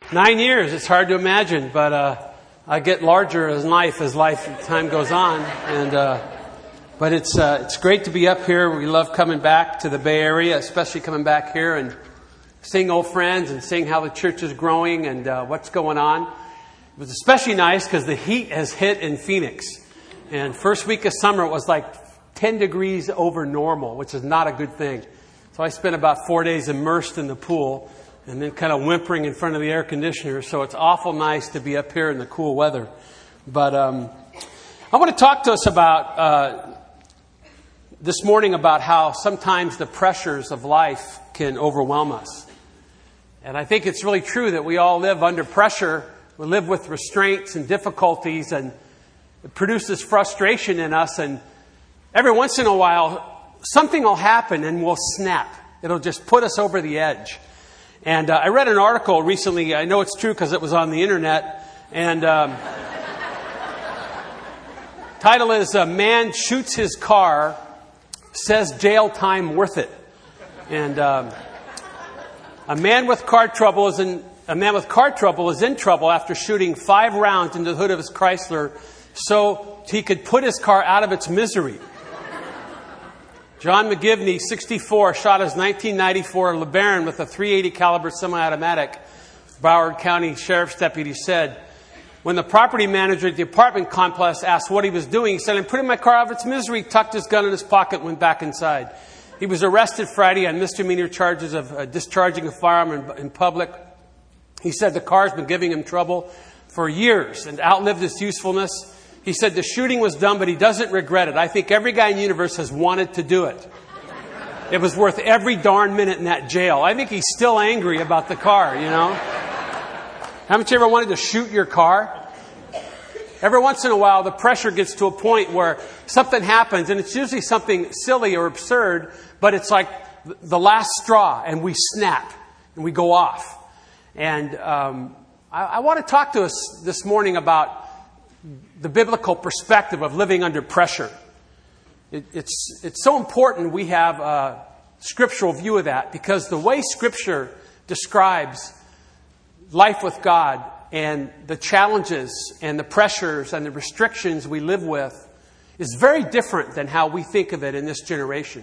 9 years, it's hard to imagine, but I get larger as time goes on. But it's great to be up here. We love coming back to the Bay Area, especially coming back here and seeing old friends and seeing how the church is growing and what's going on. It was especially nice because the heat has hit in Phoenix. And first week of summer, it was like 10 degrees over normal, which is not a good thing. So I spent about 4 days immersed in the pool and then kind of whimpering in front of the air conditioner. So it's awful nice to be up here in the cool weather. But I want to talk to us about this morning about how sometimes the pressures of life can overwhelm us. And I think it's really true that we all live under pressure. We live with restraints and difficulties, and it produces frustration in us. And every once in a while, something will happen and we'll snap. It'll just put us over the edge. And I read an article recently. I know it's true because it was on the internet. And title is "Man Shoots His Car, Says Jail Time Worth It." And a man with car trouble is in trouble after shooting 5 rounds into the hood of his Chrysler so he could put his car out of its misery. John McGivney, 64, shot his 1994 LeBaron with a .380 caliber semi-automatic. Broward County Sheriff's deputy said, when the property manager at the apartment complex asked what he was doing, he said, "I'm putting my car out of its misery," tucked his gun in his pocket, and went back inside. He was arrested Friday on misdemeanor charges of discharging a firearm in public. He said the car's been giving him trouble for years and outlived its usefulness. He said the shooting was dumb, but he doesn't regret it. "I think every guy in the universe has wanted to do it. It was worth every darn minute in that jail." I think he's still angry about the car, you know. Haven't you ever wanted to shoot your car? Every once in a while, the pressure gets to a point where something happens, and it's usually something silly or absurd, but it's like the last straw, and we snap, and we go off. And I want to talk to us this morning about the biblical perspective of living under pressure. It's so important we have a scriptural view of that, because the way Scripture describes life with God and the challenges and the pressures and the restrictions we live with is very different than how we think of it in this generation.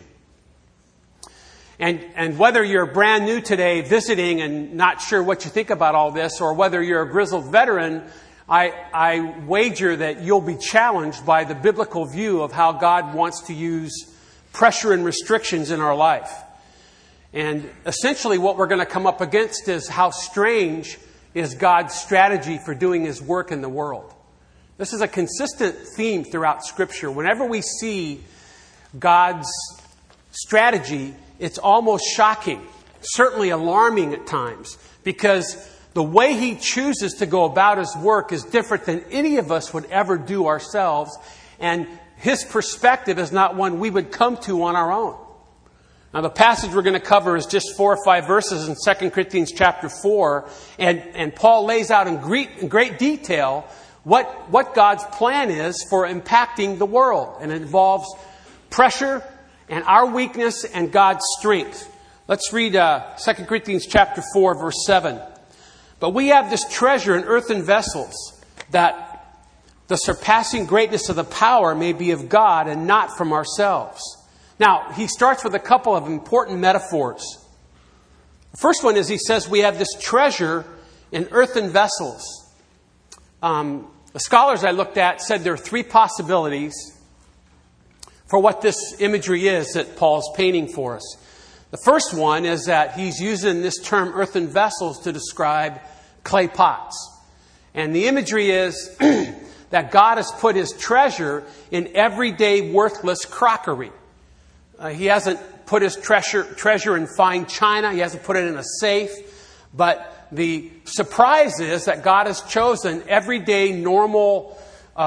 And whether you're brand new today visiting and not sure what you think about all this, or whether you're a grizzled veteran, I wager that you'll be challenged by the biblical view of how God wants to use pressure and restrictions in our life. And essentially what we're going to come up against is how strange is God's strategy for doing His work in the world. This is a consistent theme throughout Scripture. Whenever we see God's strategy, it's almost shocking, certainly alarming at times, because the way He chooses to go about His work is different than any of us would ever do ourselves. And His perspective is not one we would come to on our own. Now, the passage we're going to cover is just 4 or 5 verses in 2 Corinthians chapter 4. And Paul lays out in great detail what God's plan is for impacting the world. And it involves pressure and our weakness and God's strength. Let's read 2 Corinthians chapter 4, verse 7. "But we have this treasure in earthen vessels, that the surpassing greatness of the power may be of God and not from ourselves." Now, he starts with a couple of important metaphors. The first one is he says we have this treasure in earthen vessels. The scholars I looked at said there are 3 possibilities for what this imagery is that Paul's painting for us. The first one is that he's using this term earthen vessels to describe clay pots. And the imagery is that God has put His treasure in everyday worthless crockery. He hasn't put His treasure in fine china. He hasn't put it in a safe. But the surprise is that God has chosen everyday normal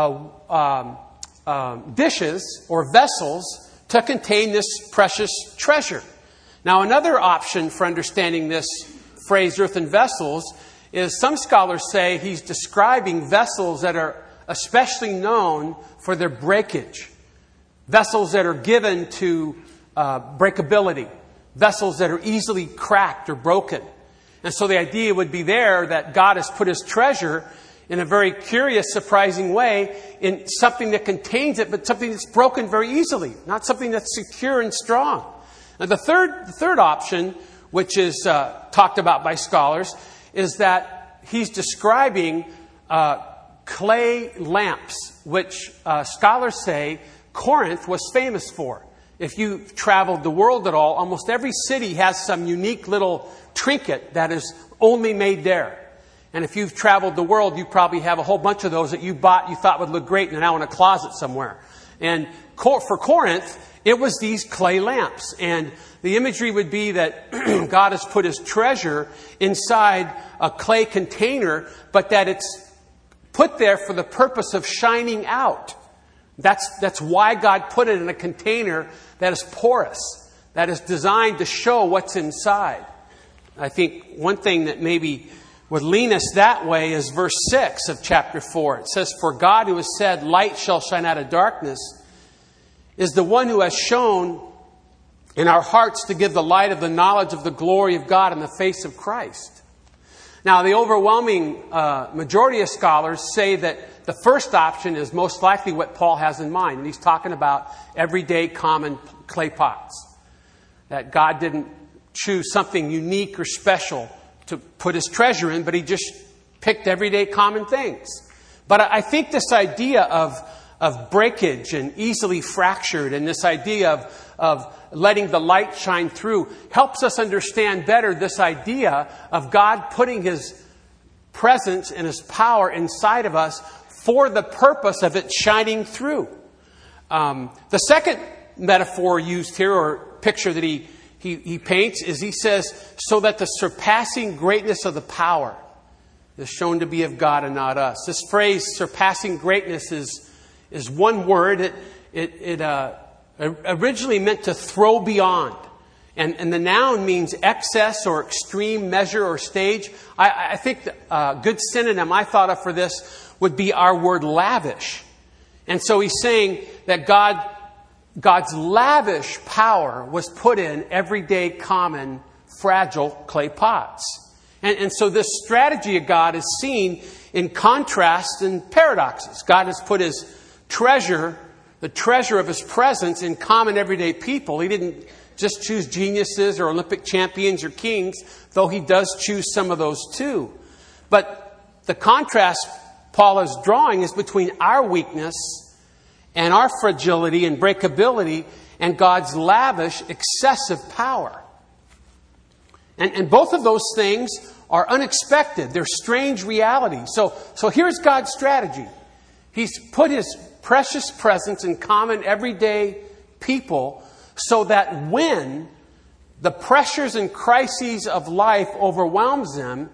dishes or vessels to contain this precious treasure. Now, another option for understanding this phrase, earthen vessels, is some scholars say he's describing vessels that are especially known for their breakage. Vessels that are given to breakability. Vessels that are easily cracked or broken. And so the idea would be there that God has put his treasure in a very curious, surprising way in something that contains it, but something that's broken very easily, not something that's secure and strong. Now, the third option, which is talked about by scholars, is that he's describing clay lamps, which scholars say Corinth was famous for. If you've traveled the world at all, almost every city has some unique little trinket that is only made there. And if you've traveled the world, you probably have a whole bunch of those that you bought, you thought would look great, and they're now in a closet somewhere. And for Corinth, it was these clay lamps. And the imagery would be that God has put his treasure inside a clay container, but that it's put there for the purpose of shining out. That's why God put it in a container that is porous, that is designed to show what's inside. I think one thing that maybe would lean us that way is verse 6 of chapter 4. It says, "For God who has said, 'Light shall shine out of darkness,' is the one who has shown in our hearts to give the light of the knowledge of the glory of God in the face of Christ." Now, the overwhelming majority of scholars say that the first option is most likely what Paul has in mind. And he's talking about everyday common clay pots. That God didn't choose something unique or special to put his treasure in, but he just picked everyday common things. But I think this idea of breakage and easily fractured, and this idea of letting the light shine through, helps us understand better this idea of God putting his presence and his power inside of us for the purpose of it shining through. The second metaphor used here, or picture that he paints, is he says, so that the surpassing greatness of the power is shown to be of God and not us. This phrase, surpassing greatness, is one word. It originally meant to throw beyond. And the noun means excess or extreme measure or stage. I think a good synonym I thought of for this would be our word lavish. And so he's saying that God's lavish power was put in everyday, common, fragile clay pots. And so this strategy of God is seen in contrasts and paradoxes. God has put his treasure, the treasure of his presence, in common everyday people. He didn't just choose geniuses or Olympic champions or kings, though he does choose some of those too. But the contrast Paul is drawing is between our weakness and our fragility and breakability and God's lavish, excessive power. And both of those things are unexpected. They're strange realities. So here's God's strategy. He's put his precious presence in common everyday people so that when the pressures and crises of life overwhelms them,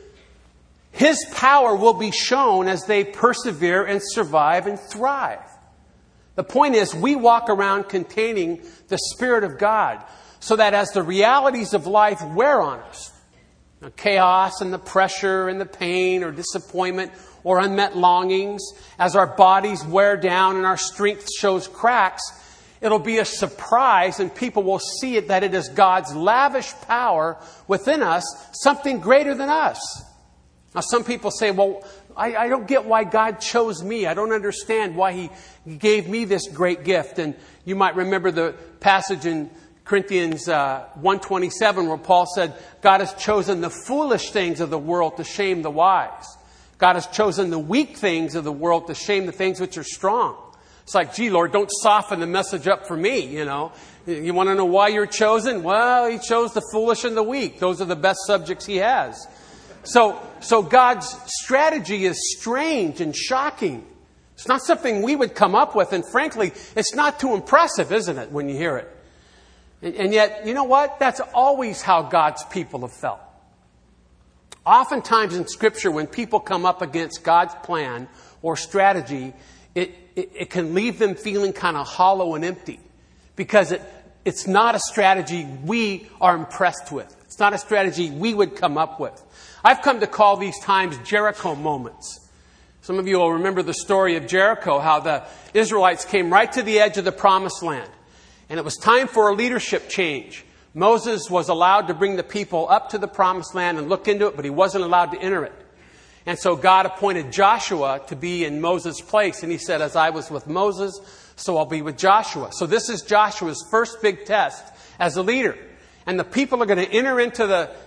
his power will be shown as they persevere and survive and thrive. The point is, we walk around containing the Spirit of God so that as the realities of life wear on us, the chaos and the pressure and the pain or disappointment or unmet longings, as our bodies wear down and our strength shows cracks, it'll be a surprise and people will see it that it is God's lavish power within us, something greater than us. Now, some people say, well, I don't get why God chose me. I don't understand why he gave me this great gift. And you might remember the passage in Corinthians 1:27 where Paul said, God has chosen the foolish things of the world to shame the wise. God has chosen the weak things of the world to shame the things which are strong. It's like, gee, Lord, don't soften the message up for me, you know. You want to know why you're chosen? Well, he chose the foolish and the weak. Those are the best subjects he has. So God's strategy is strange and shocking. It's not something we would come up with. And frankly, it's not too impressive, isn't it, when you hear it? And yet, you know what? That's always how God's people have felt. Oftentimes in Scripture, when people come up against God's plan or strategy, it can leave them feeling kind of hollow and empty. Because it's not a strategy we are impressed with. It's not a strategy we would come up with. I've come to call these times Jericho moments. Some of you will remember the story of Jericho, how the Israelites came right to the edge of the promised land. And it was time for a leadership change. Moses was allowed to bring the people up to the promised land and look into it, but he wasn't allowed to enter it. And so God appointed Joshua to be in Moses' place. And he said, as I was with Moses, so I'll be with Joshua. So this is Joshua's first big test as a leader. And the people are going to enter into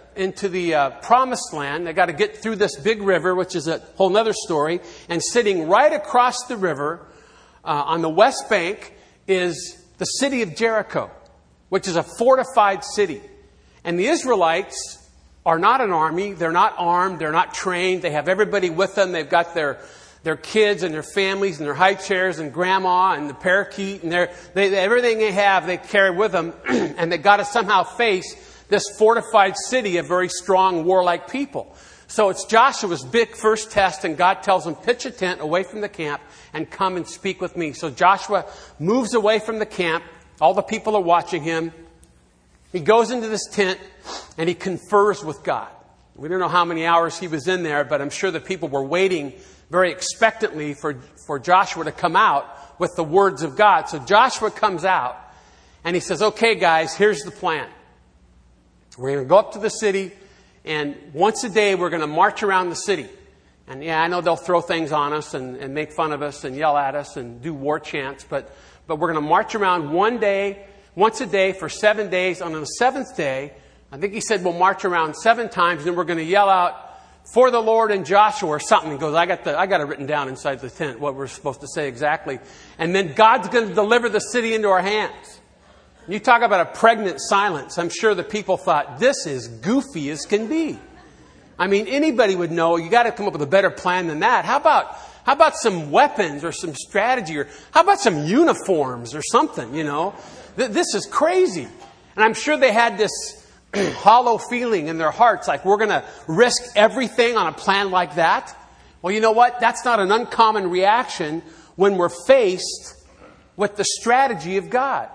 the promised land. They got to get through this big river, which is a whole other story. And sitting right across the river on the west bank is the city of Jericho, which is a fortified city. And the Israelites are not an army. They're not armed. They're not trained. They have everybody with them. They've got their kids and their families and their high chairs and grandma and the parakeet and everything they have they carry with them. And they got to somehow face this fortified city of very strong warlike people. So it's Joshua's big first test, and God tells him, pitch a tent away from the camp and come and speak with me. So Joshua moves away from the camp. All the people are watching him. He goes into this tent and he confers with God. We don't know how many hours he was in there, but I'm sure the people were waiting very expectantly for Joshua to come out with the words of God. So Joshua comes out and he says, okay, guys, here's the plan. We're going to go up to the city, and once a day we're going to march around the city. And yeah, I know they'll throw things on us and make fun of us and yell at us and do war chants, but we're going to march around once a day for 7 days. On the seventh day, I think he said we'll march around 7 times, and then we're going to yell out, for the Lord and Joshua, or something. He goes, I got it written down inside the tent, what we're supposed to say exactly. And then God's going to deliver the city into our hands. You talk about a pregnant silence. I'm sure the people thought, this is goofy as can be. I mean, anybody would know, you got to come up with a better plan than that. How about some weapons or some strategy, or how about some uniforms or something, you know? This is crazy. And I'm sure they had this hollow feeling in their hearts, like we're going to risk everything on a plan like that. Well, you know what? That's not an uncommon reaction when we're faced with the strategy of God.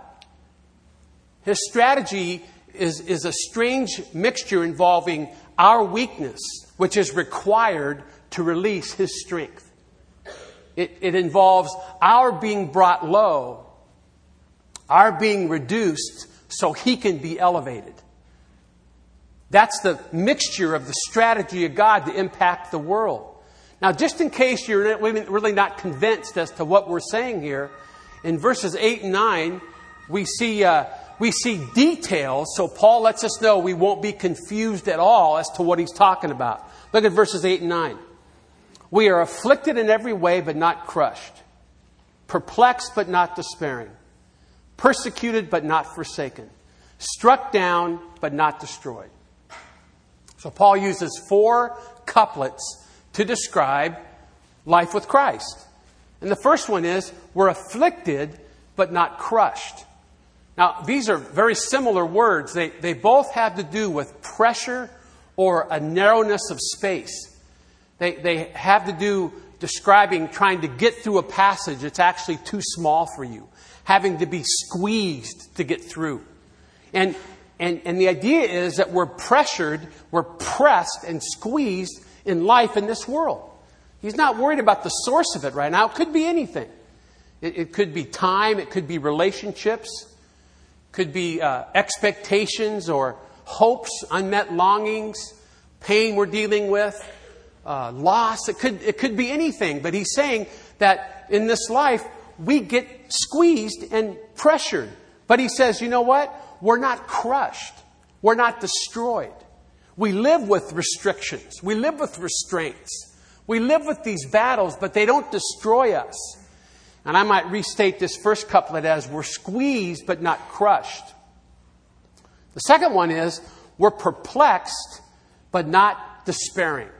His strategy is a strange mixture involving our weakness, which is required to release His strength. It involves our being brought low, our being reduced so He can be elevated. That's the mixture of the strategy of God to impact the world. Now, just in case you're really not convinced as to what we're saying here, in verses 8 and 9, we see details, so Paul lets us know we won't be confused at all as to what he's talking about. Look at verses 8 and 9. We are afflicted in every way, but not crushed. Perplexed, but not despairing. Persecuted, but not forsaken. Struck down, but not destroyed. So Paul uses 4 couplets to describe life with Christ. And the first one is, we're afflicted, but not crushed. Now, these are very similar words. They both have to do with pressure or a narrowness of space. They have to do describing trying to get through a passage that's actually too small for you. Having to be squeezed to get through. And the idea is that we're pressured, we're pressed and squeezed in life in this world. He's not worried about the source of it right now. It could be anything. It could be time. It could be relationships. It could be expectations or hopes, unmet longings, pain we're dealing with, loss. It could be anything. But he's saying that in this life, we get squeezed and pressured. But he says, you know what? We're not crushed. We're not destroyed. We live with restrictions. We live with restraints. We live with these battles, but they don't destroy us. And I might restate this first couplet as, we're squeezed but not crushed. The second one is, we're perplexed but not despairing.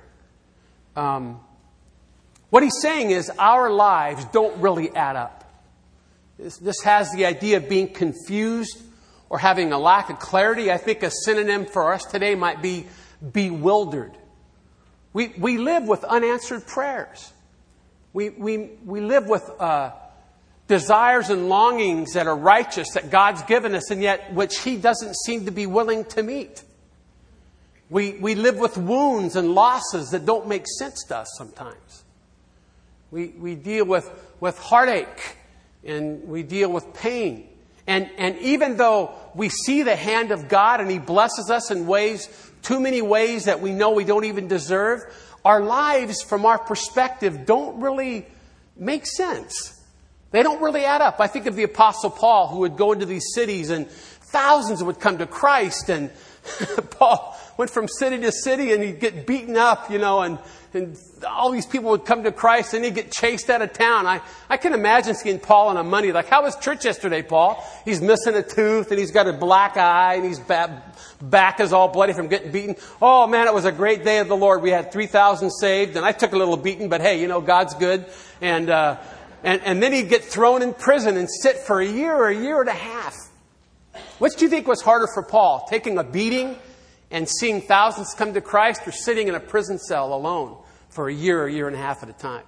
What he's saying is, our lives don't really add up. This has the idea of being confused or having a lack of clarity. I think a synonym for us today might be bewildered. We live with unanswered prayers. We live with desires and longings that are righteous that God's given us, and yet which He doesn't seem to be willing to meet. We live with wounds and losses that don't make sense to us sometimes. We deal with heartache, and we deal with pain. And even though we see the hand of God and He blesses us in ways, too many ways that we know we don't even deserve, our lives from our perspective don't really make sense. They don't really add up. I think of the Apostle Paul, who would go into these cities and thousands would come to Christ, and Paul went from city to city and he'd get beaten up, and all these people would come to Christ and he'd get chased out of town. I can imagine seeing Paul on a Monday, like, how was church yesterday, Paul? He's missing a tooth and he's got a black eye and his back is all bloody from getting beaten. Oh man, it was a great day of the Lord. We had 3,000 saved and I took a little beating, but hey, God's good. And then he'd get thrown in prison and sit for a year or a year and a half. Which do you think was harder for Paul? Taking a beating and seeing thousands come to Christ, or sitting in a prison cell alone for a year and a half at a time?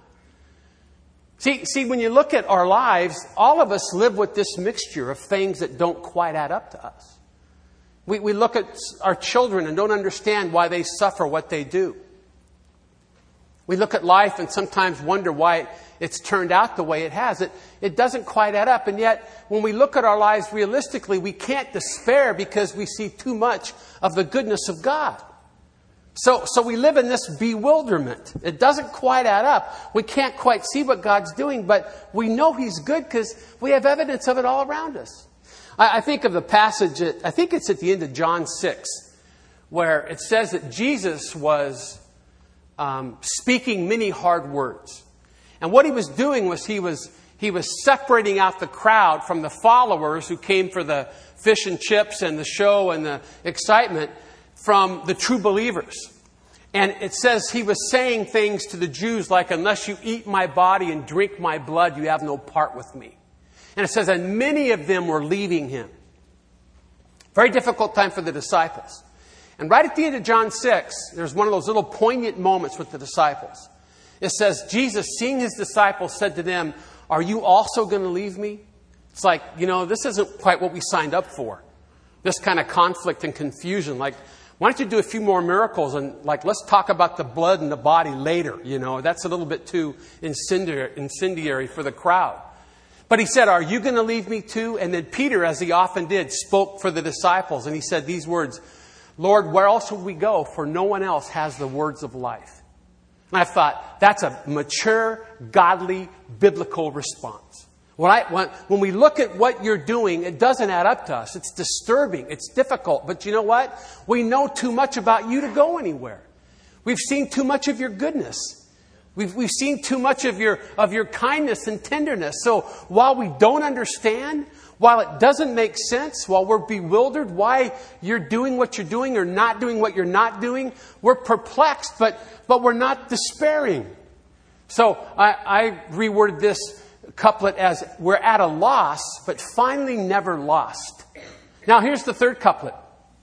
See, when you look at our lives, all of us live with this mixture of things that don't quite add up to us. We look at our children and don't understand why they suffer what they do. We look at life and sometimes wonder why it's turned out the way it has. It doesn't quite add up. And yet, when we look at our lives realistically, we can't despair because we see too much of the goodness of God. So we live in this bewilderment. It doesn't quite add up. We can't quite see what God's doing, but we know He's good because we have evidence of it all around us. I think of the passage, I think it's at the end of John 6, where it says that Jesus was speaking many hard words. And what He was doing was he was separating out the crowd from the followers who came for the fish and chips and the show and the excitement, from the true believers. And it says He was saying things to the Jews like, unless you eat my body and drink my blood, you have no part with me. And it says, and many of them were leaving Him. Very difficult time for the disciples. And right at the end of John 6, there's one of those little poignant moments with the disciples. It says, Jesus, seeing His disciples, said to them, are you also going to leave me? It's like, this isn't quite what we signed up for. This kind of conflict and confusion. Like, why don't you do a few more miracles and let's talk about the blood and the body later. That's a little bit too incendiary for the crowd. But He said, are you going to leave me too? And then Peter, as he often did, spoke for the disciples. And he said these words, Lord, where else would we go? For no one else has the words of life. And I thought, that's a mature, godly, biblical response. When we look at what you're doing, it doesn't add up to us. It's disturbing. It's difficult. But you know what? We know too much about you to go anywhere. We've seen too much of your goodness. We've seen too much of your kindness and tenderness. So while we don't understand, while it doesn't make sense, while we're bewildered why you're doing what you're doing or not doing what you're not doing, we're perplexed, but we're not despairing. So I reworded this couplet as, we're at a loss, but finally never lost. Now here's the third couplet.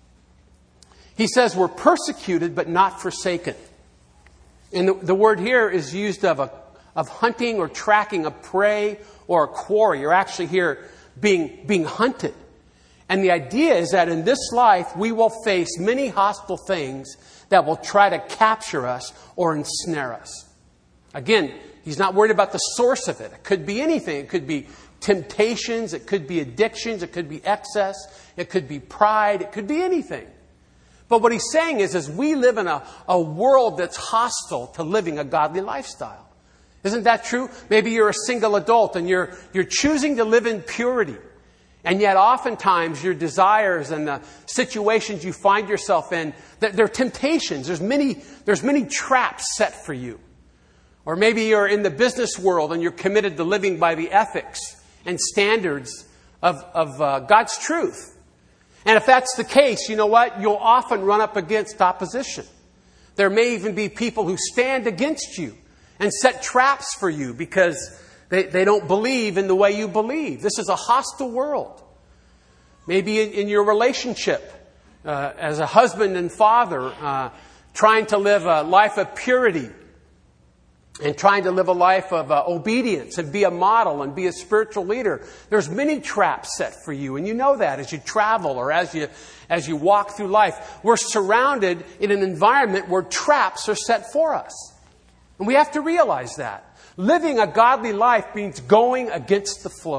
He says, we're persecuted, but not forsaken. And the word here is used of hunting or tracking a prey or a quarry. You're actually here being hunted. And the idea is that in this life, we will face many hostile things that will try to capture us or ensnare us. Again, He's not worried about the source of it. It could be anything. It could be temptations. It could be addictions. It could be excess. It could be pride. It could be anything. But what He's saying is we live in a world that's hostile to living a godly lifestyle. Isn't that true? Maybe you're a single adult and you're choosing to live in purity. And yet oftentimes your desires and the situations you find yourself in, they're temptations. There's many traps set for you. Or maybe you're in the business world and you're committed to living by the ethics and standards of God's truth. And if that's the case, you know what? You'll often run up against opposition. There may even be people who stand against you and set traps for you because they don't believe in the way you believe. This is a hostile world. Maybe in your relationship as a husband and father, trying to live a life of purity and trying to live a life of obedience and be a model and be a spiritual leader. There's many traps set for you. And you know that as you travel or as you walk through life. We're surrounded in an environment where traps are set for us. And we have to realize that. Living a godly life means going against the flow.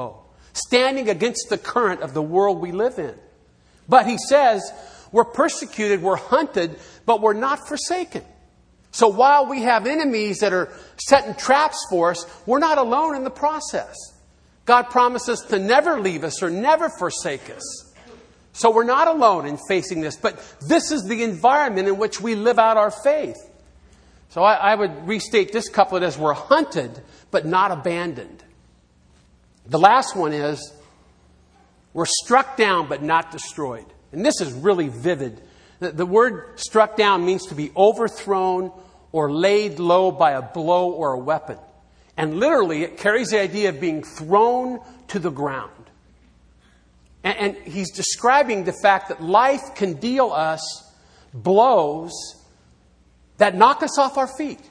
standing against the current of the world we live in. But he says, we're persecuted, we're hunted, but we're not forsaken. So while we have enemies that are setting traps for us, we're not alone in the process. God promises to never leave us or never forsake us. So we're not alone in facing this, but this is the environment in which we live out our faith. So I would restate this couplet as we're hunted, but not abandoned. The last one is, we're struck down, but not destroyed. And this is really vivid. The word struck down means to be overthrown or laid low by a blow or a weapon. And literally, it carries the idea of being thrown to the ground. And he's describing the fact that life can deal us blows that knock us off our feet.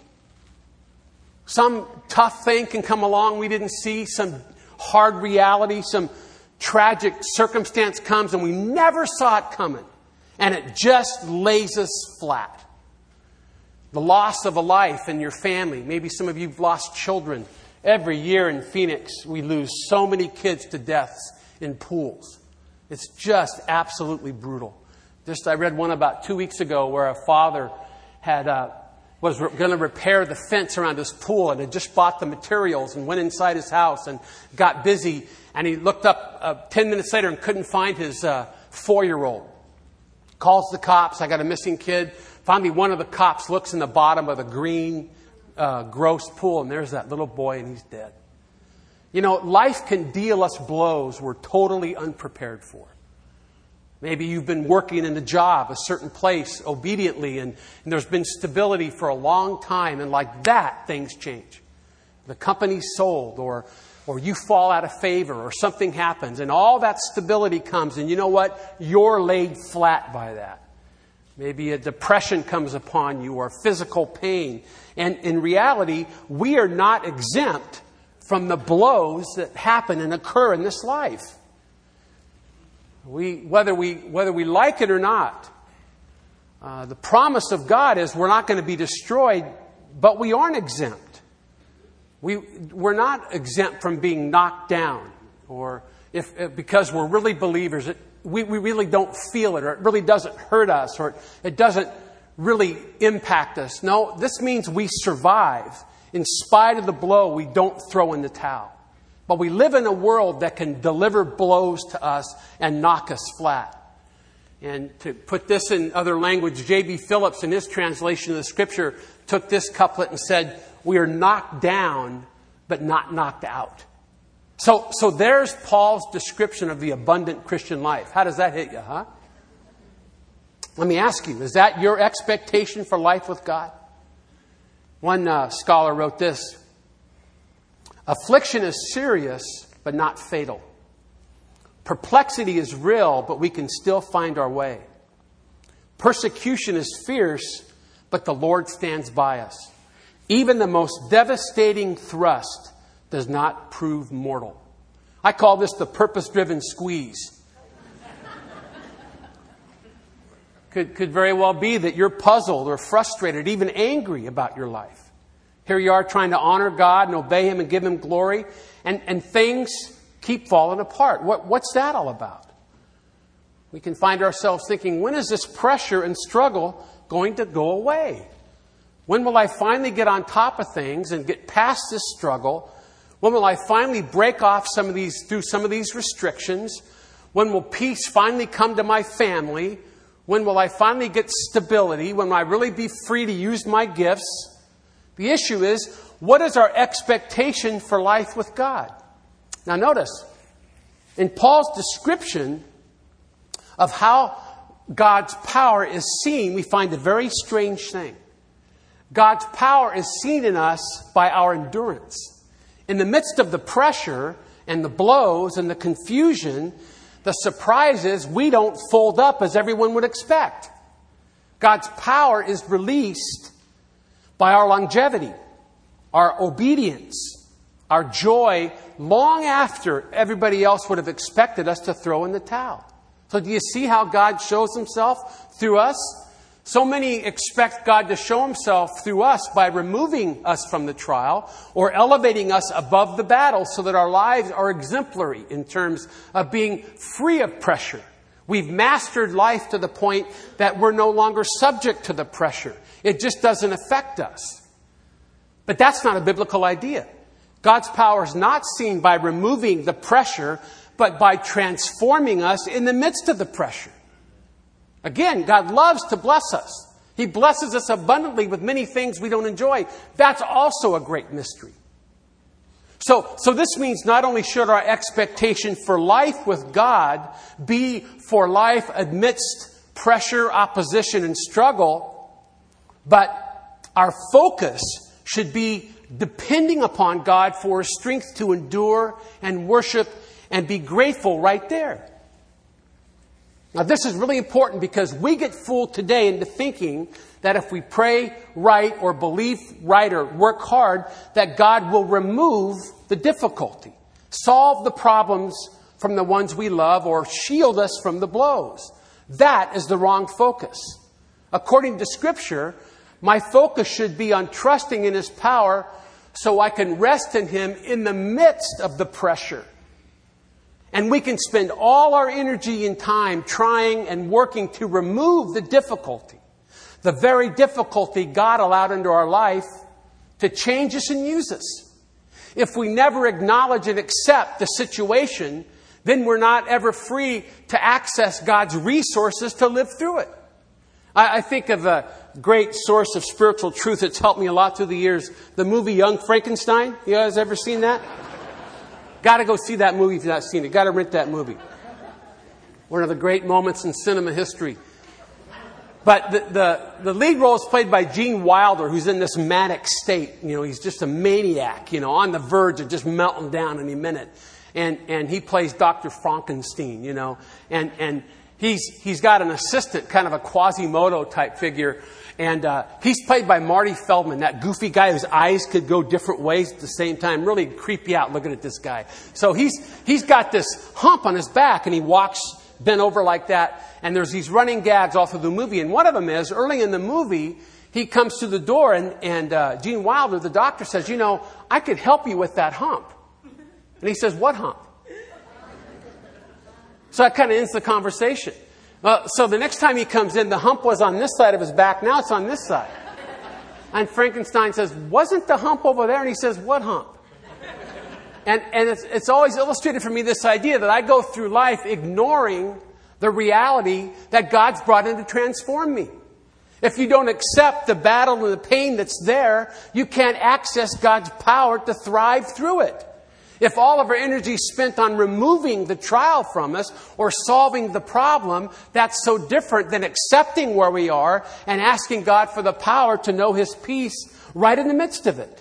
Some tough thing can come along we didn't see, some hard reality, some tragic circumstance comes and we never saw it coming. And it just lays us flat. The loss of a life in your family. Maybe some of you have lost children. Every year in Phoenix, we lose so many kids to deaths in pools. It's just absolutely brutal. I read one about 2 weeks ago where a father was going to repair the fence around his pool and had just bought the materials and went inside his house and got busy. And he looked up 10 minutes later and couldn't find his 4-year-old. Calls the cops. I got a missing kid. Finally, one of the cops looks in the bottom of the green, gross pool, and there's that little boy, and he's dead. You know, life can deal us blows we're totally unprepared for. Maybe you've been working in a job, a certain place, obediently, and there's been stability for a long time, and like that, things change. The company's sold, or you fall out of favor, or something happens, and all that stability comes, and you know what? You're laid flat by that. Maybe a depression comes upon you, or physical pain. And in reality, we are not exempt from the blows that happen and occur in this life. Whether we like it or not, the promise of God is we're not going to be destroyed, but we aren't exempt. We're not exempt from being knocked down, or because we're really believers, we really don't feel it, or it really doesn't hurt us, or it doesn't really impact us. No, this means we survive. In spite of the blow, we don't throw in the towel. But we live in a world that can deliver blows to us and knock us flat. And to put this in other language, J.B. Phillips, in his translation of the Scripture, took this couplet and said, we are knocked down, but not knocked out. So there's Paul's description of the abundant Christian life. How does that hit you, huh? Let me ask you, is that your expectation for life with God? One scholar wrote this: affliction is serious, but not fatal. Perplexity is real, but we can still find our way. Persecution is fierce, but the Lord stands by us. Even the most devastating thrust does not prove mortal. I call this the purpose-driven squeeze. Could very well be that you're puzzled or frustrated, even angry about your life. Here you are trying to honor God and obey Him and give Him glory, and things keep falling apart. What's that all about? We can find ourselves thinking, when is this pressure and struggle going to go away? When will I finally get on top of things and get past this struggle? When will I finally break off through some of these restrictions? When will peace finally come to my family? When will I finally get stability? When will I really be free to use my gifts? The issue is, what is our expectation for life with God? Now notice, in Paul's description of how God's power is seen, we find a very strange thing. God's power is seen in us by our endurance. In the midst of the pressure and the blows and the confusion, the surprise is we don't fold up as everyone would expect. God's power is released by our longevity, our obedience, our joy, long after everybody else would have expected us to throw in the towel. So do you see how God shows Himself through us? So many expect God to show himself through us by removing us from the trial or elevating us above the battle so that our lives are exemplary in terms of being free of pressure. We've mastered life to the point that we're no longer subject to the pressure. It just doesn't affect us. But that's not a biblical idea. God's power is not seen by removing the pressure, but by transforming us in the midst of the pressure. Again, God loves to bless us. He blesses us abundantly with many things we don't enjoy. That's also a great mystery. So this means not only should our expectation for life with God be for life amidst pressure, opposition, and struggle, but our focus should be depending upon God for His strength to endure and worship and be grateful right there. Now, this is really important because we get fooled today into thinking that if we pray right or believe right or work hard, that God will remove the difficulty, solve the problems from the ones we love, or shield us from the blows. That is the wrong focus. According to Scripture, my focus should be on trusting in His power so I can rest in Him in the midst of the pressure. And we can spend all our energy and time trying and working to remove the difficulty. The very difficulty God allowed into our life to change us and use us. If we never acknowledge and accept the situation, then we're not ever free to access God's resources to live through it. I think of a great source of spiritual truth that's helped me a lot through the years. The movie Young Frankenstein. You guys ever seen that? Got to go see that movie if you've not seen it. Got to rent that movie. One of the great moments in cinema history. But the lead role is played by Gene Wilder, who's in this manic state. You know, he's just a maniac, you know, on the verge of just melting down any minute. And he plays Dr. Frankenstein, you know. And he's got an assistant, kind of a Quasimodo type figure. And he's played by Marty Feldman, that goofy guy whose eyes could go different ways at the same time. Really creepy out looking at this guy. So he's got this hump on his back, and he walks bent over like that. And there's these running gags all through the movie. And one of them is, early in the movie, he comes to the door, and Gene Wilder, the doctor, says, you know, I could help you with that hump. And he says, what hump? So that kind of ends the conversation. So the next time he comes in, the hump was on this side of his back. Now it's on this side. And Frankenstein says, wasn't the hump over there? And he says, what hump? And it's always illustrated for me this idea that I go through life ignoring the reality that God's brought in to transform me. If you don't accept the battle and the pain that's there, you can't access God's power to thrive through it. If all of our energy is spent on removing the trial from us or solving the problem, that's so different than accepting where we are and asking God for the power to know His peace right in the midst of it.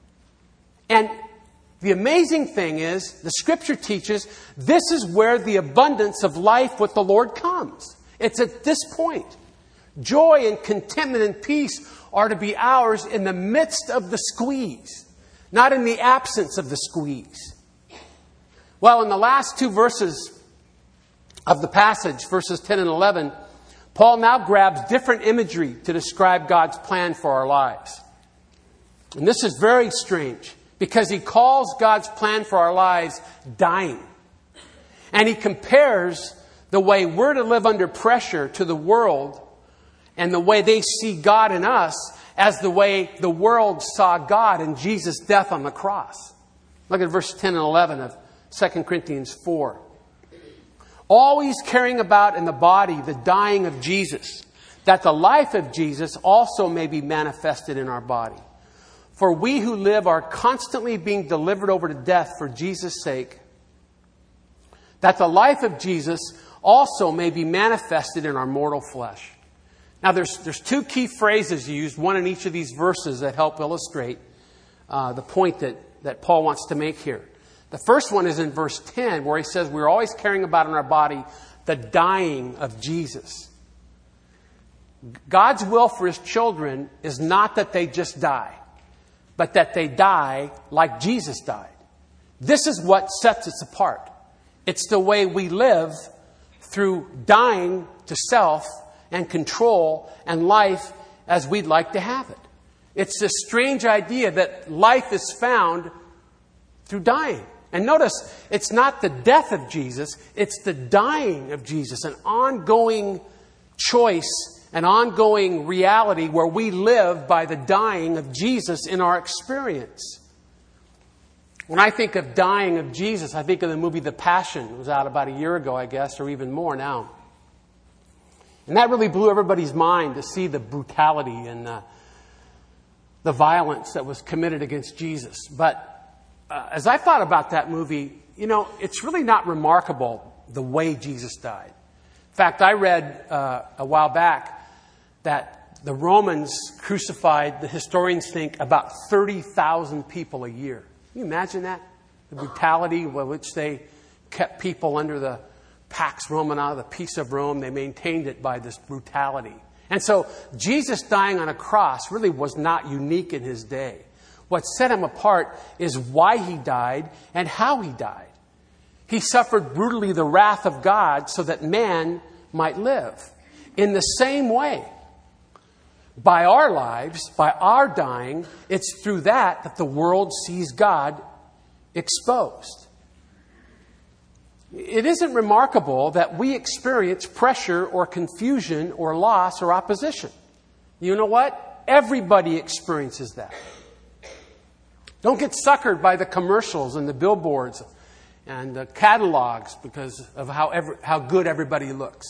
And the amazing thing is, the Scripture teaches, this is where the abundance of life with the Lord comes. It's at this point. Joy and contentment and peace are to be ours in the midst of the squeeze. Not in the absence of the squeeze. Well, in the last two verses of the passage, verses 10 and 11, Paul now grabs different imagery to describe God's plan for our lives. And this is very strange because he calls God's plan for our lives dying. And he compares the way we're to live under pressure to the world and the way they see God in us as the way the world saw God in Jesus' death on the cross. Look at verse 10 and 11 of 2 Corinthians 4. Always carrying about in the body the dying of Jesus, that the life of Jesus also may be manifested in our body. For we who live are constantly being delivered over to death for Jesus' sake, that the life of Jesus also may be manifested in our mortal flesh. Now, there's two key phrases used, one in each of these verses, that help illustrate the point that Paul wants to make here. The first one is in verse 10, where he says we're always carrying about in our body the dying of Jesus. God's will for His children is not that they just die, but that they die like Jesus died. This is what sets us apart. It's the way we live through dying to self and control and life as we'd like to have it. It's this strange idea that life is found through dying. And notice, it's not the death of Jesus, it's the dying of Jesus, an ongoing choice, an ongoing reality where we live by the dying of Jesus in our experience. When I think of dying of Jesus, I think of the movie The Passion. It was out about a year ago, I guess, or even more now. And that really blew everybody's mind to see the brutality and the violence that was committed against Jesus. But as I thought about that movie, it's really not remarkable the way Jesus died. In fact, I read a while back that the Romans crucified, the historians think, about 30,000 people a year. Can you imagine that? The brutality with which they kept people under the Pax Romana, the peace of Rome. They maintained it by this brutality. And so Jesus dying on a cross really was not unique in his day. What set him apart is why he died and how he died. He suffered brutally the wrath of God so that man might live. In the same way, by our lives, by our dying, it's through that the world sees God exposed. It isn't remarkable that we experience pressure or confusion or loss or opposition. You know what? Everybody experiences that. Don't get suckered by the commercials and the billboards and the catalogs because of how good everybody looks.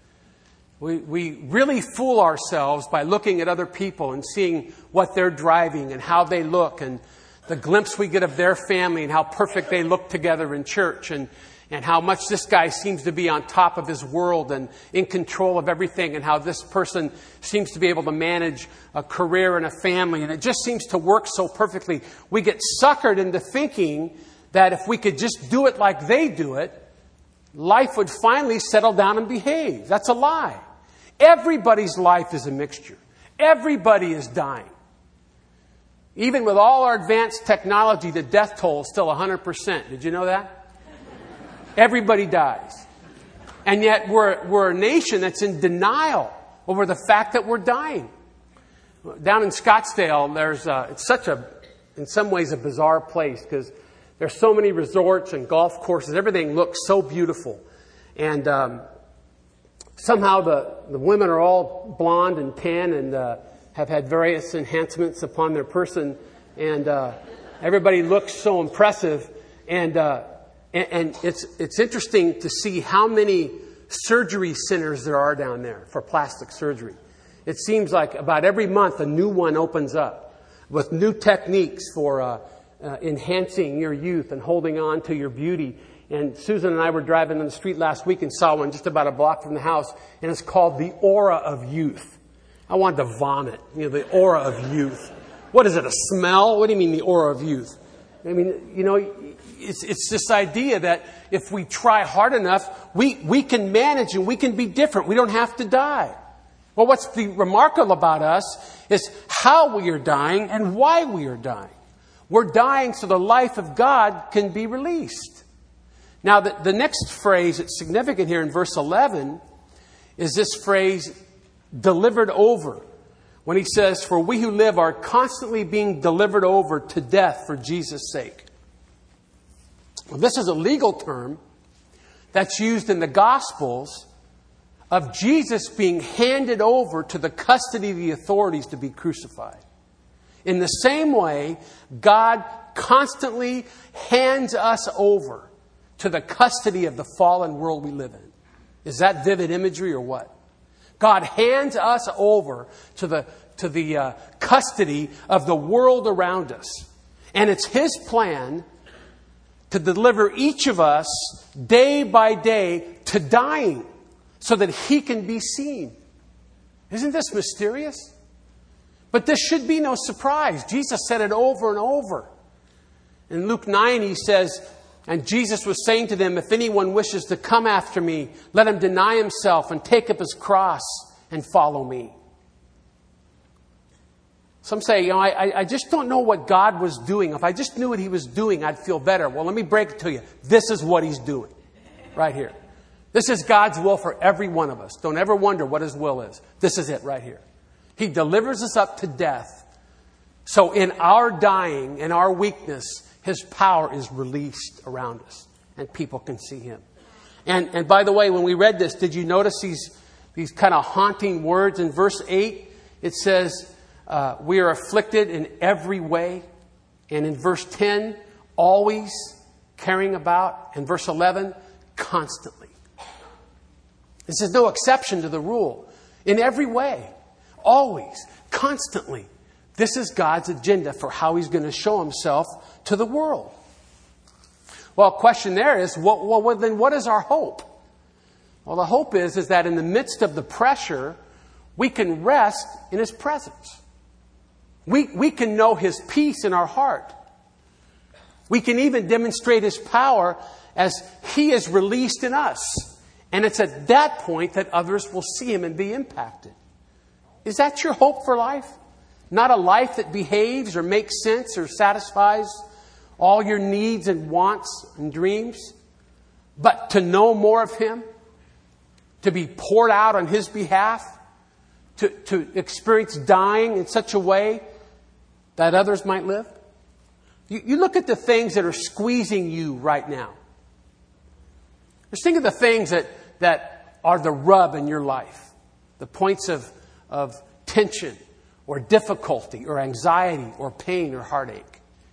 We really fool ourselves by looking at other people and seeing what they're driving and how they look and the glimpse we get of their family and how perfect they look together in church and how much this guy seems to be on top of his world and in control of everything and how this person seems to be able to manage a career and a family and it just seems to work so perfectly. We get suckered into thinking that if we could just do it like they do it, life would finally settle down and behave. That's a lie. Everybody's life is a mixture. Everybody is dying. Even with all our advanced technology, the death toll is still 100%. Did you know that? Everybody dies. And yet we're a nation that's in denial over the fact that we're dying. Down in Scottsdale, it's such in some ways, a bizarre place because there's so many resorts and golf courses. Everything looks so beautiful. And somehow the women are all blonde and tan and have had various enhancements upon their person. And everybody looks so impressive. And it's interesting to see how many surgery centers there are down there for plastic surgery. It seems like about every month a new one opens up with new techniques for enhancing your youth and holding on to your beauty. And Susan and I were driving on the street last week and saw one just about a block from the house, and it's called the Aura of Youth. I wanted to vomit, the Aura of Youth. What is it, a smell? What do you mean the Aura of Youth? I mean, it's this idea that if we try hard enough, we can manage and we can be different. We don't have to die. Well, what's remarkable about us is how we are dying and why we are dying. We're dying so the life of God can be released. Now, the next phrase that's significant here in verse 11 is this phrase, delivered over. When he says, for we who live are constantly being delivered over to death for Jesus' sake. Well, this is a legal term that's used in the Gospels of Jesus being handed over to the custody of the authorities to be crucified. In the same way, God constantly hands us over to the custody of the fallen world we live in. Is that vivid imagery or what? God hands us over to the custody of the world around us. And it's His plan to deliver each of us day by day to dying so that He can be seen. Isn't this mysterious? But this should be no surprise. Jesus said it over and over. In Luke 9, He says, and Jesus was saying to them, if anyone wishes to come after me, let him deny himself and take up his cross and follow me. Some say, I just don't know what God was doing. If I just knew what He was doing, I'd feel better. Well, let me break it to you. This is what He's doing right here. This is God's will for every one of us. Don't ever wonder what His will is. This is it right here. He delivers us up to death. So in our dying, in our weakness, His power is released around us. And people can see Him. And by the way, when we read this, did you notice these kind of haunting words? In verse 8, it says, we are afflicted in every way. And in verse 10, always caring about. And verse 11, constantly. This is no exception to the rule. In every way, always, constantly. This is God's agenda for how He's going to show Himself to the world. Well, question there is, then what is our hope? Well, the hope is that in the midst of the pressure, we can rest in His presence. We can know His peace in our heart. We can even demonstrate His power as He is released in us. And it's at that point that others will see Him and be impacted. Is that your hope for life? Not a life that behaves or makes sense or satisfies all your needs and wants and dreams, but to know more of Him, to be poured out on His behalf, to experience dying in such a way that others might live? You look at the things that are squeezing you right now. Just think of the things that are the rub in your life, the points of tension or difficulty or anxiety or pain or heartache.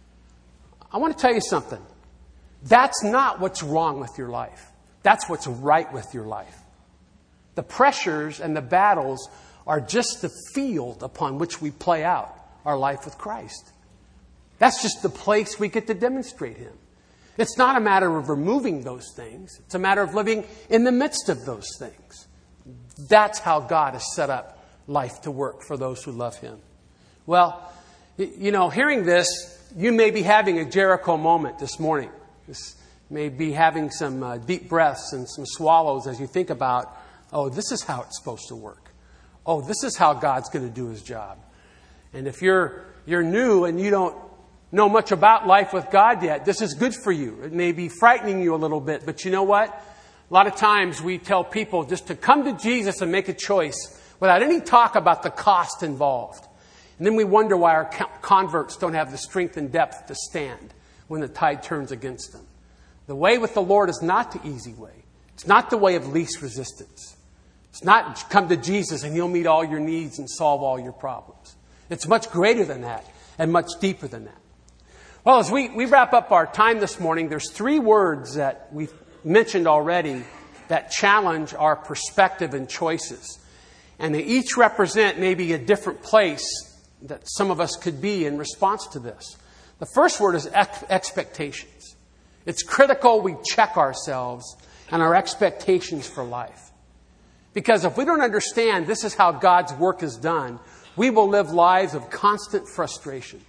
I want to tell you something. That's not what's wrong with your life. That's what's right with your life. The pressures and the battles are just the field upon which we play out our life with Christ. That's just the place we get to demonstrate Him. It's not a matter of removing those things. It's a matter of living in the midst of those things. That's how God has set up life to work for those who love Him. Well, hearing this, you may be having a Jericho moment this morning. This may be having some deep breaths and some swallows as you think about, oh, this is how it's supposed to work. Oh, this is how God's going to do His job. And if you're new and you don't know much about life with God yet, this is good for you. It may be frightening you a little bit, but you know what? A lot of times we tell people just to come to Jesus and make a choice without any talk about the cost involved. And then we wonder why our converts don't have the strength and depth to stand when the tide turns against them. The way with the Lord is not the easy way. It's not the way of least resistance. It's not come to Jesus and He'll meet all your needs and solve all your problems. It's much greater than that and much deeper than that. Well, as we wrap up our time this morning, there's 3 words that we've mentioned already that challenge our perspective and choices. And they each represent maybe a different place that some of us could be in response to this. The first word is expectations. It's critical we check ourselves and our expectations for life. Because if we don't understand this is how God's work is done, we will live lives of constant frustration.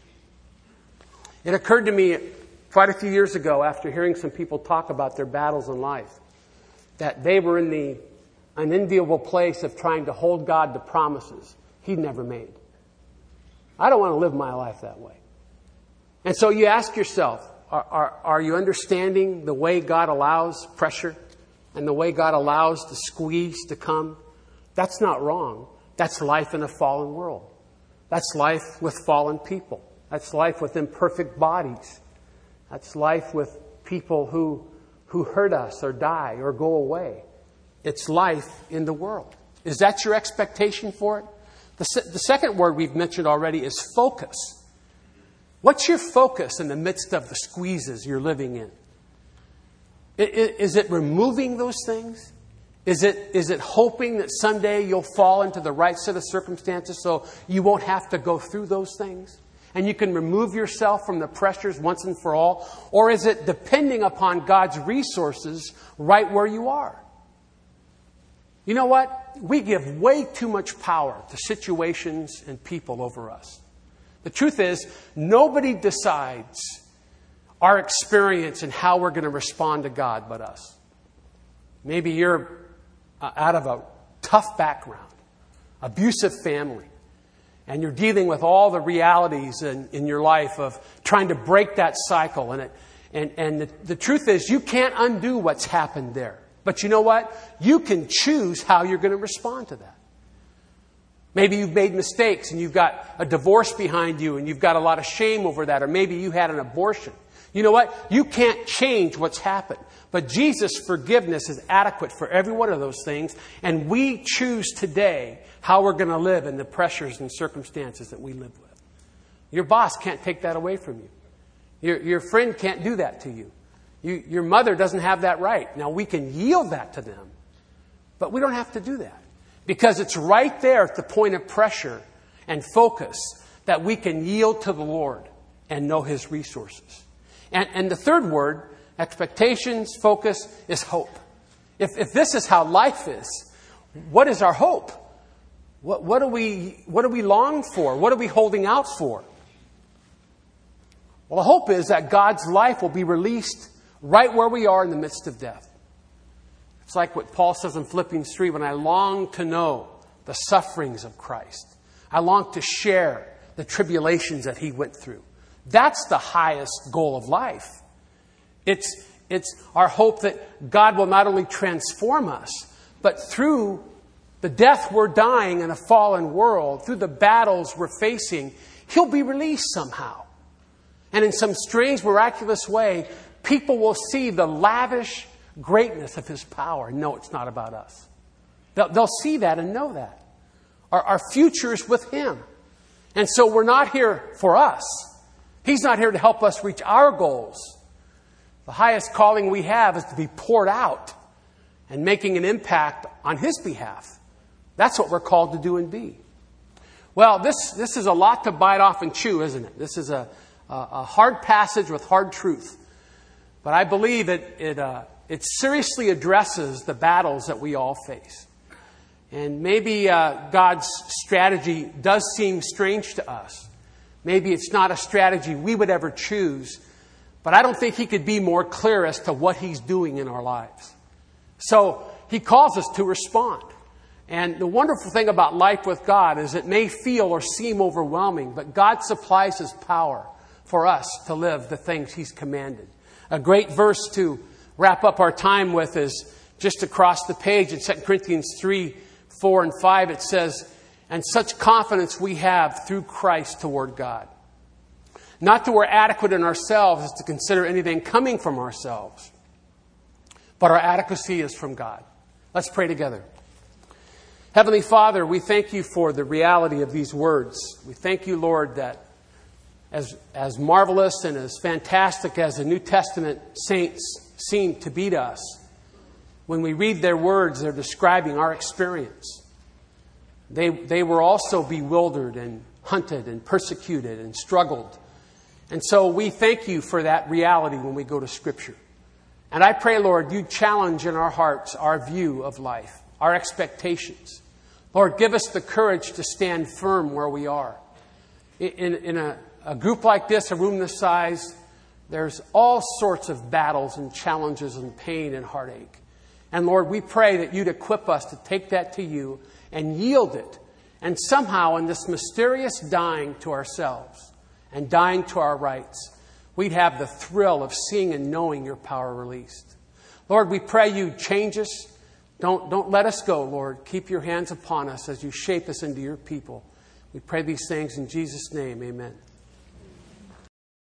It occurred to me quite a few years ago after hearing some people talk about their battles in life that they were in the unenviable place of trying to hold God to promises He'd never made. I don't want to live my life that way. And so you ask yourself, are you understanding the way God allows pressure and the way God allows the squeeze to come? That's not wrong. That's life in a fallen world. That's life with fallen people. That's life with imperfect bodies. That's life with people who hurt us or die or go away. It's life in the world. Is that your expectation for it? The second word we've mentioned already is focus. What's your focus in the midst of the squeezes you're living in? Is it removing those things? Is it hoping that someday you'll fall into the right set of circumstances so you won't have to go through those things? And you can remove yourself from the pressures once and for all? Or is it depending upon God's resources right where you are? You know what? We give way too much power to situations and people over us. The truth is, nobody decides our experience and how we're going to respond to God but us. Maybe you're out of a tough background, abusive family, and you're dealing with all the realities in your life of trying to break that cycle. And the truth is, you can't undo what's happened there. But you know what? You can choose how you're going to respond to that. Maybe you've made mistakes and you've got a divorce behind you and you've got a lot of shame over that. Or maybe you had an abortion. You know what? You can't change what's happened. But Jesus' forgiveness is adequate for every one of those things. And we choose today how we're going to live in the pressures and circumstances that we live with. Your boss can't take that away from you. Your friend can't do that to you. Your mother doesn't have that right. Now, we can yield that to them, but we don't have to do that. Because it's right there at the point of pressure and focus that we can yield to the Lord and know His resources. And the third word, expectations, focus, is hope. If this is how life is, what is our hope? What do we long for? What are we holding out for? Well, the hope is that God's life will be released right where we are in the midst of death. It's like what Paul says in Philippians 3, when I long to know the sufferings of Christ. I long to share the tribulations that He went through. That's the highest goal of life. It's our hope that God will not only transform us, but through the death we're dying in a fallen world, through the battles we're facing, He'll be released somehow. And in some strange, miraculous way, people will see the lavish greatness of His power. No, it's not about us. They'll see that and know that. Our future is with Him. And so we're not here for us. He's not here to help us reach our goals. The highest calling we have is to be poured out and making an impact on His behalf. That's what we're called to do and be. Well, this is a lot to bite off and chew, isn't it? This is a hard passage with hard truth. But I believe it seriously addresses the battles that we all face. And maybe God's strategy does seem strange to us. Maybe it's not a strategy we would ever choose. But I don't think He could be more clear as to what He's doing in our lives. So He calls us to respond. And the wonderful thing about life with God is it may feel or seem overwhelming, but God supplies His power for us to live the things He's commanded. A great verse to wrap up our time with is just across the page in 2 Corinthians 3, 4, and 5. It says, "And such confidence we have through Christ toward God. Not that we're adequate in ourselves as to consider anything coming from ourselves, but our adequacy is from God." Let's pray together. Heavenly Father, we thank You for the reality of these words. We thank You, Lord, that as marvelous and as fantastic as the New Testament saints seem to be to us, when we read their words, they're describing our experience. They were also bewildered and hunted and persecuted and struggled. And so we thank You for that reality when we go to Scripture. And I pray, Lord, You challenge in our hearts our view of life, our expectations. Lord, give us the courage to stand firm where we are. In a group like this, a room this size, there's all sorts of battles and challenges and pain and heartache. And Lord, we pray that You'd equip us to take that to You and yield it. And somehow in this mysterious dying to ourselves and dying to our rights, we'd have the thrill of seeing and knowing Your power released. Lord, we pray You change us. Don't let us go, Lord. Keep Your hands upon us as You shape us into Your people. We pray these things in Jesus' name. Amen.